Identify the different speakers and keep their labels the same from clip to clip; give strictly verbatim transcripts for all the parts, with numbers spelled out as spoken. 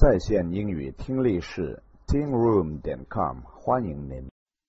Speaker 1: 在线英语听力室 tingroom dot com 欢迎您。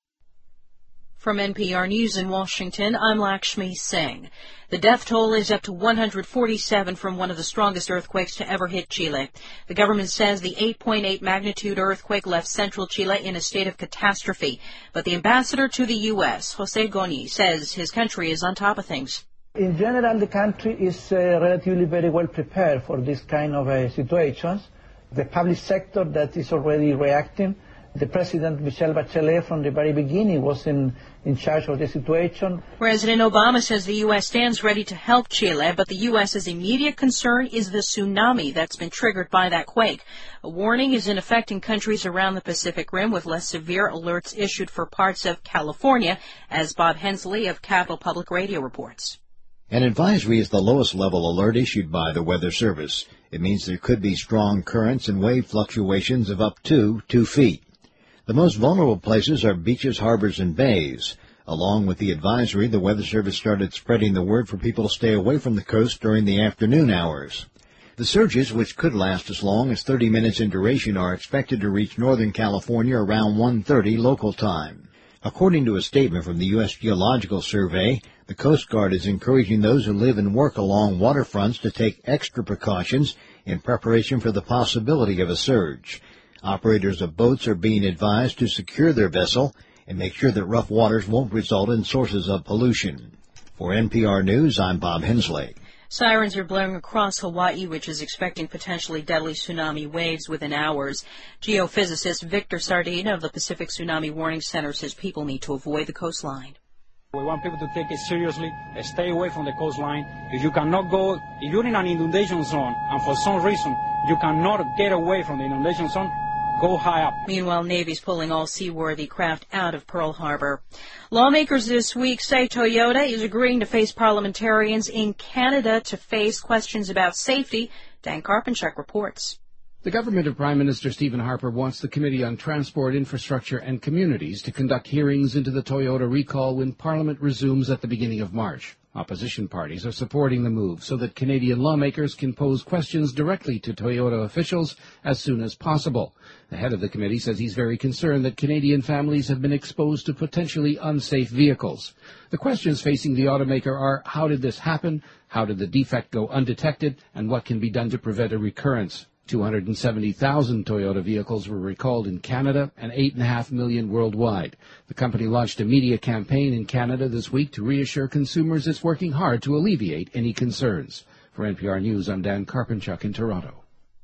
Speaker 2: From N P R News in Washington, I'm Lakshmi Singh. The death toll is up to one hundred forty-seven from one of the strongest earthquakes to ever hit Chile. The government says the eight point eight magnitude earthquake left central Chile in a state of catastrophe. But the ambassador to the U S, Jose Goni, says his country is on top of things.
Speaker 3: In general, the country is uh, relatively very well prepared for this kind of uh, situations. The public sector that is already reacting. The President, Michelle Bachelet, from the very beginning was in, in charge of the situation.
Speaker 2: President Obama says the U S stands ready to help Chile, but the US's immediate concern is the tsunami that's been triggered by that quake. A warning is in effect in countries around the Pacific Rim, with less severe alerts issued for parts of California, as Bob Hensley of Capital Public Radio reports.
Speaker 4: An advisory is the lowest level alert issued by the Weather Service. It means there could be strong currents and wave fluctuations of up to two feet. The most vulnerable places are beaches, harbors, and bays. Along with the advisory, the Weather Service started spreading the word for people to stay away from the coast during the afternoon hours. The surges, which could last as long as thirty minutes in duration, are expected to reach Northern California around one thirty local time. According to a statement from the U S Geological Survey, the Coast Guard is encouraging those who live and work along waterfronts to take extra precautions in preparation for the possibility of a surge. Operators of boats are being advised to secure their vessel and make sure that rough waters won't result in sources of pollution. For N P R News, I'm Bob Hensley.
Speaker 2: Sirens are blaring across Hawaii, which is expecting potentially deadly tsunami waves within hours. Geophysicist Victor Sardina of the Pacific Tsunami Warning Center says people need to avoid the coastline.
Speaker 5: We want people to take it seriously, stay away from the coastline. If you cannot go, if you're in an inundation zone and for some reason you cannot get away from the inundation zone, go high up.
Speaker 2: Meanwhile, Navy's pulling all seaworthy craft out of Pearl Harbor. Lawmakers this week say Toyota is agreeing to face parliamentarians in Canada to face questions about safety. Dan Karpenchuk reports.
Speaker 6: The government of Prime Minister Stephen Harper wants the Committee on Transport, Infrastructure and Communities to conduct hearings into the Toyota recall when Parliament resumes at the beginning of March. Opposition parties are supporting the move so that Canadian lawmakers can pose questions directly to Toyota officials as soon as possible. The head of the committee says he's very concerned that Canadian families have been exposed to potentially unsafe vehicles. The questions facing the automaker are, how did this happen? How did the defect go undetected? And what can be done to prevent a recurrence? two hundred seventy thousand Toyota vehicles were recalled in Canada and eight point five million worldwide. The company launched a media campaign in Canada this week to reassure consumers it's working hard to alleviate any concerns. For N P R News, I'm Dan Karpenchuk in Toronto.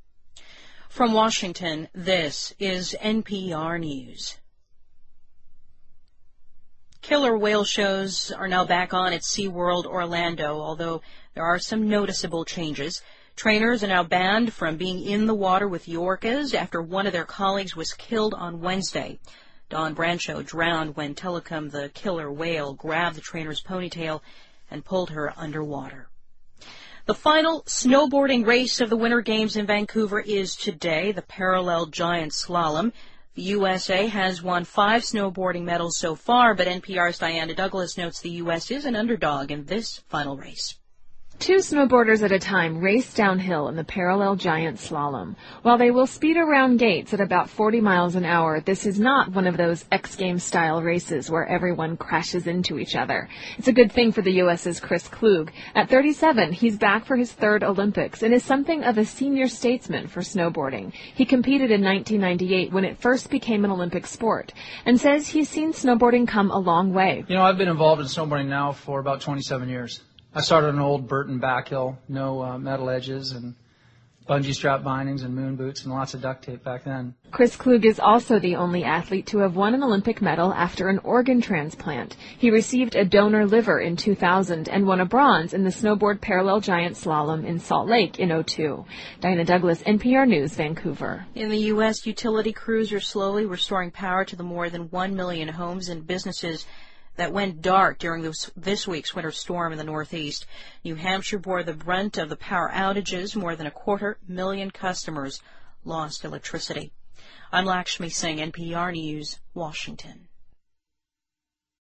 Speaker 2: From Washington, this is N P R News. Killer whale shows are now back on at SeaWorld Orlando, although there are some noticeable changes. Trainers are now banned from being in the water with the orcas after one of their colleagues was killed on Wednesday. Dawn Brancho drowned when Telecom, the killer whale, grabbed the trainer's ponytail and pulled her underwater. The final snowboarding race of the Winter Games in Vancouver is today, the parallel giant slalom. The U S A has won five snowboarding medals so far, but N P R's Diana Douglas notes the U S is an underdog in this final race.
Speaker 7: Two snowboarders at a time race downhill in the parallel giant slalom. While they will speed around gates at about forty miles an hour, this is not one of those X Games style races where everyone crashes into each other. It's a good thing for the U S's Chris Klug. At thirty-seven, he's back for his third Olympics and is something of a senior statesman for snowboarding. He competed in nineteen ninety-eight when it first became an Olympic sport and says he's seen snowboarding come a long way.
Speaker 8: You know, I've been involved in snowboarding now for about twenty-seven years. I started an old Burton backhill, no uh, metal edges, and bungee strap bindings and moon boots and lots of duct tape back then.
Speaker 7: Chris Klug is also the only athlete to have won an Olympic medal after an organ transplant. He received a donor liver in two thousand and won a bronze in the snowboard parallel giant slalom in Salt Lake in oh two. Diana Douglas, N P R News, Vancouver.
Speaker 2: In the U S, utility crews are slowly restoring power to the more than one million homes and businesses that went dark during this, this week's winter storm in the Northeast. New Hampshire bore the brunt of the power outages. More than a quarter million customers lost electricity. I'm Lakshmi Singh, N P R News, Washington.